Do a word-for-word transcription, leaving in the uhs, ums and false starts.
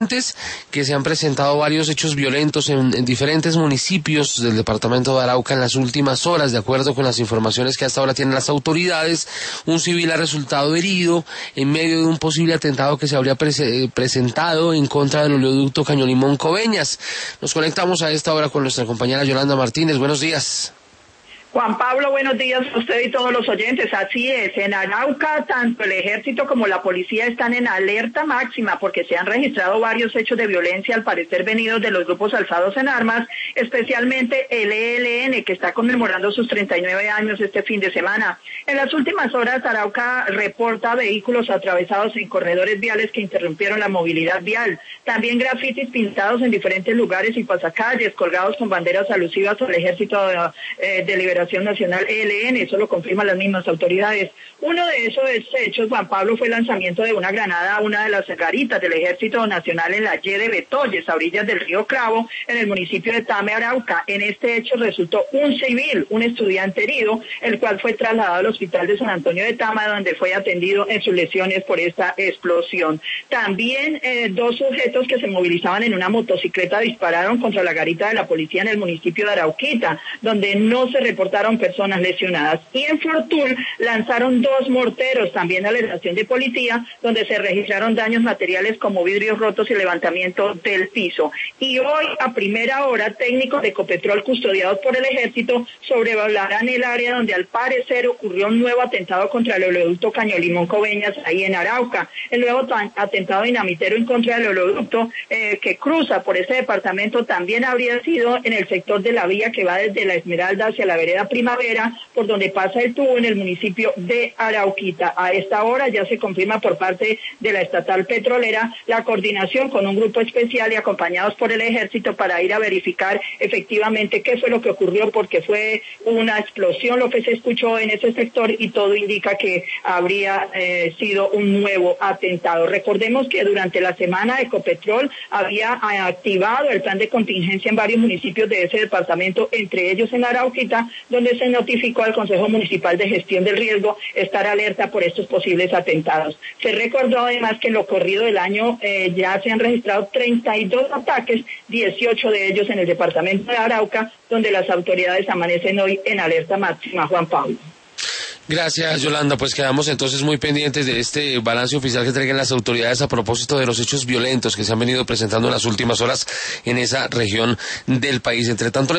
que se han presentado varios hechos violentos en, en diferentes municipios del departamento de Arauca en las últimas horas. De acuerdo con las informaciones que hasta ahora tienen las autoridades, un civil ha resultado herido en medio de un posible atentado que se habría pre- presentado en contra del oleoducto Caño-Limón Coveñas. Nos conectamos a esta hora con nuestra compañera Yolanda Martínez. Buenos días. Juan Pablo, buenos días a usted y todos los oyentes. Así es, en Arauca tanto el ejército como la policía están en alerta máxima porque se han registrado varios hechos de violencia al parecer venidos de los grupos alzados en armas, especialmente el E L N, que está conmemorando sus treinta y nueve años este fin de semana. En las últimas horas, Arauca reporta vehículos atravesados en corredores viales que interrumpieron la movilidad vial. También grafitis pintados en diferentes lugares y pasacalles, colgados con banderas alusivas al Ejército eh, de Liberación Nacional E L N, eso lo confirman las mismas autoridades. Uno de esos hechos, Juan Pablo, fue el lanzamiento de una granada a una de las garitas del Ejército Nacional en la Y de Betolles, a orillas del río Cravo, en el municipio de Tame, Arauca. En este hecho resultó un civil, un estudiante herido, el cual fue trasladado al hospital de San Antonio de Tama, donde fue atendido en sus lesiones por esta explosión. También eh, dos sujetos que se movilizaban en una motocicleta dispararon contra la garita de la policía en el municipio de Arauquita, donde no se reportó personas lesionadas. Y en Fortul lanzaron dos morteros también a la estación de policía, donde se registraron daños materiales como vidrios rotos y levantamiento del piso. Y hoy, a primera hora, técnicos de Ecopetrol custodiados por el ejército sobrevolarán el área donde al parecer ocurrió un nuevo atentado contra el oleoducto Caño-Limón Coveñas, ahí en Arauca. El nuevo atentado dinamitero en contra del oleoducto eh, que cruza por ese departamento también habría sido en el sector de la vía que va desde La Esmeralda hacia la vereda Primavera, por donde pasa el tubo en el municipio de Arauquita. A esta hora ya se confirma por parte de la estatal petrolera la coordinación con un grupo especial y acompañados por el ejército para ir a verificar efectivamente qué fue lo que ocurrió, porque fue una explosión lo que se escuchó en ese sector y todo indica que habría eh, sido un nuevo atentado. Recordemos que durante la semana Ecopetrol había activado el plan de contingencia en varios municipios de ese departamento, entre ellos en Arauquita, donde se notificó al Consejo Municipal de Gestión del Riesgo estar alerta por estos posibles atentados. Se recordó además que en lo corrido del año eh, ya se han registrado treinta y dos ataques, dieciocho de ellos en el departamento de Arauca, donde las autoridades amanecen hoy en alerta máxima. Juan Pablo. Gracias, Yolanda. Pues quedamos entonces muy pendientes de este balance oficial que traigan las autoridades a propósito de los hechos violentos que se han venido presentando en las últimas horas en esa región del país. Entre tanto,